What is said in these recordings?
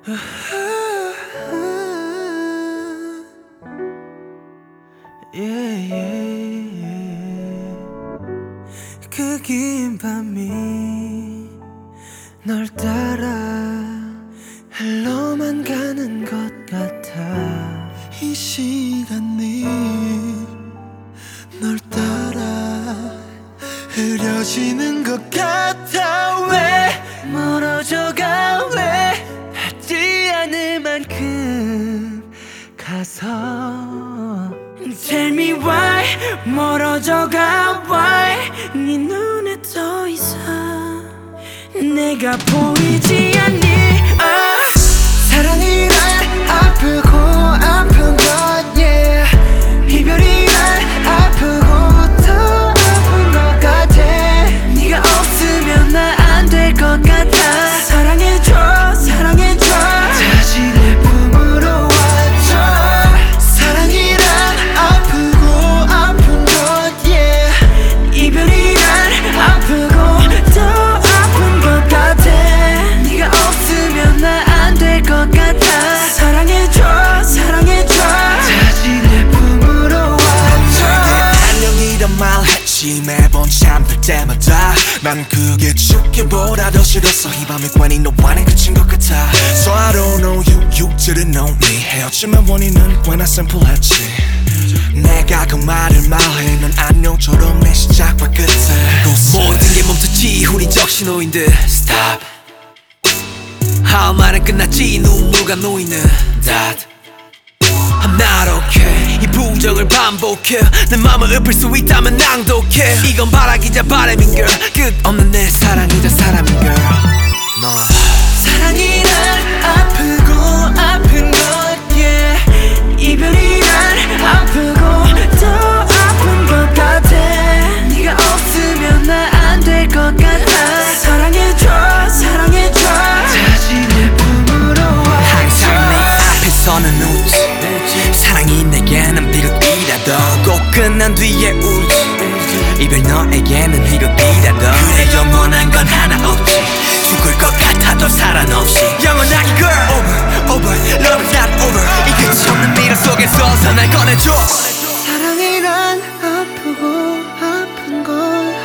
yeah, yeah. 그 긴 밤이 널 따라 흘러만 가는 것 같아. 이 시간이 널 따라 흐려지는 것 같아. 왜 멀어져가, 왜 하지 않을 만큼 가서 Tell me why 멀어져가, why 네 눈에 더 이상 내가 보이지 않니. 사랑이란 아프고 아픈 것, yeah. 이별이란 아프고 더 아픈 것 같아. 네가 없으면 나 안 될 것 같아. 사랑해줘, 사랑해줘. 다시 내 품으로 와줘. 사랑이란 아프고 아픈 것, yeah. 이별이란 아프고 더 아픈 것 같아. 네가 없으면 나 안 될 것 같아. 사랑해줘, 사랑해줘. 다시 내 품으로 와줘. 안녕이란 말 했지 매번 잠들 때마다. 난 그게 죽기보다 더 싫었어. 이 밤이 괜히 너와 내 그친 것 같아. So I don't know you, you didn't know me. 헤어짐의 원인은 꽤나 심플했지. 내가 그 말을 말해 넌 안녕처럼 내 시작과 끝에 모든 게 멈췄지. 우린 적신호인 듯 Stop. 할 말은 끝났지. 눈물과 놓이는 That I'm not okay. 이 부정을 반복해. 내 맘을 읊을 수 있다면 낭독해. 이건 바라기자 바람인 girl. 끝없는 내 사랑이자 사람인 girl. 너 사랑이란 아프고 아픈 것, yeah. 이별이란 아프고 더 아픈 것 같아. 네가 없으면 나 안 될 것 같아. 사랑해줘, 사랑해줘. 다시 내 품으로 와줘. 항상 내 앞에서는 웃지. 사랑이 내게는 비극이라도 꼭 끝난 뒤에 울지. 이별 너에게는 희극이라도 그래 영원한 건 하나 없지. 죽을 것 같아도 사랑 없이 영원하게 girl. Over, over, love is not over. 이 끝이 없는 미련 속에서 날 꺼내줘. 사랑이란 아프고 아픈 것,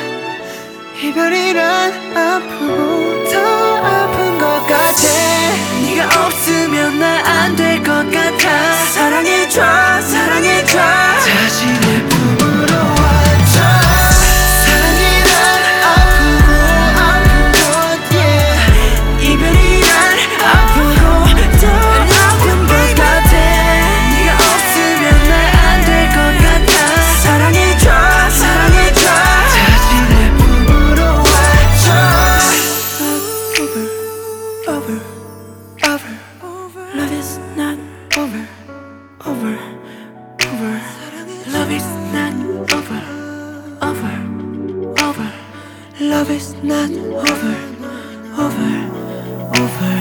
이별이란 아프고 더 아픈 것 같아. 네가 없으면 나 안 될 것 같아. 사랑해줘, 사랑해줘. 다시 내 품으로 와줘. 사랑이란 아프고 아픈 것, yeah. 이별이란 아프고 더 아픈 것 같아. 네가 없으면 나 안 될 것 같아. 사랑해줘, 사랑해줘. 다시 내 품으로 와줘. Over, over, over. Love is not over, over, over. Love is not over, over, over. Love is not over, over, over.